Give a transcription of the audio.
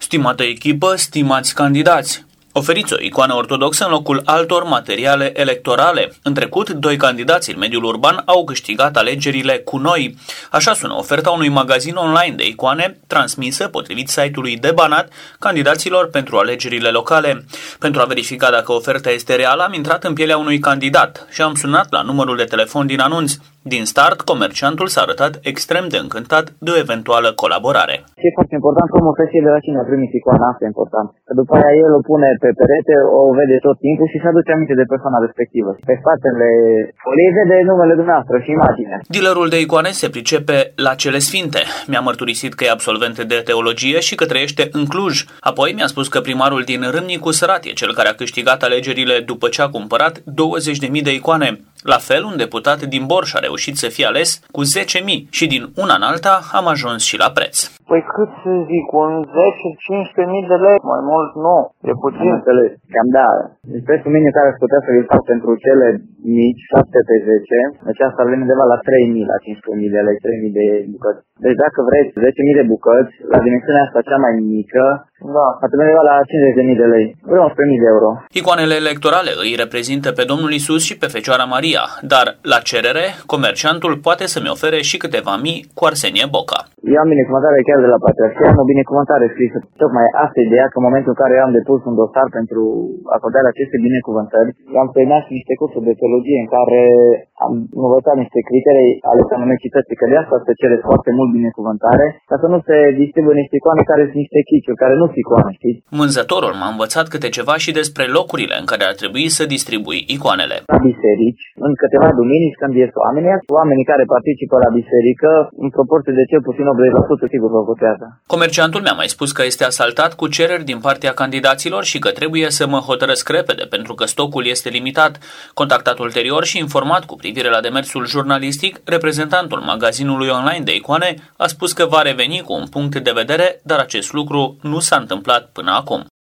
Stimată echipă, stimați candidați! Oferiți o icoană ortodoxă în locul altor materiale electorale. În trecut, 2 candidați în mediul urban au câștigat alegerile cu noi. Așa sună oferta unui magazin online de icoane transmisă, potrivit site-ului de Banat, candidaților pentru alegerile locale. Pentru a verifica dacă oferta este reală, am intrat în pielea unui candidat și am sunat la numărul de telefon din anunț. Din start, comerciantul s-a arătat extrem de încântat de o eventuală colaborare. Ce e foarte important, omul să știe de la cine a primit icoana, asta e important. Că după aia el o pune pe perete, o vede tot timpul și se aduce aminte de persoana respectivă. Pe spatele foliei vede numele dumneavoastră și imaginea. Dealerul de icoane se pricepe la cele sfinte. Mi-a mărturisit că e absolvent de teologie și că trăiește în Cluj. Apoi mi-a spus că primarul din Râmnicu Sărat e cel care a câștigat alegerile după ce a cumpărat 20.000 de icoane. La fel, un deputat din Borș a reușit să fie ales cu 10.000 și din una în alta am ajuns și la preț. Păi cât să zic, un 10-15.000 de lei, mai mult nu, e puțin. Am înțeles, cam da. Deci prețul minim care aș putea să-l fac pentru cele mici, 7 pe 10, deci asta ar veni undeva la 3.000, la 15.000 de lei, 3.000 de bucăți. Deci dacă vreți 10.000 de bucăți, la dimensiunea asta cea mai mică, da, ar trebui undeva la 50.000 de lei, vreo 11.000 de euro. Icoanele electorale îi reprezintă pe Domnul Isus și pe Fecioara Maria, dar la cerere, comerciantul poate să-mi ofere și câteva mii cu Arsenie Boca. Eu am binecuvântare chiar de la Patriarhie, am o binecuvântare scrisă. Tocmai asta e ideea, că în momentul în care eu am depus un dosar pentru acordarea acestei binecuvântări, eu am terminat niște cursuri de teologie în care am învățat niște criterii ale canonicității, că de asta se cere foarte mult binecuvântare, ca să nu se distribuie niște icoane care sunt niște chiciuri, care nu sunt icoane, știți? Mânzătorul m-a învățat câte ceva și despre locurile în care ar trebui să distribui icoanele. La biserici, în câteva duminici, când ies oamenii care participă la biserică, în proporție de cel puțin 80% sigur vă votează. Comerciantul mi-a mai spus că este asaltat cu cereri din partea candidaților și că trebuie să mă hotărăsc repede pentru că stocul este limitat. Contactat ulterior și informat cu privire la demersul jurnalistic, reprezentantul magazinului online de icoane a spus că va reveni cu un punct de vedere, dar acest lucru nu s-a întâmplat până acum.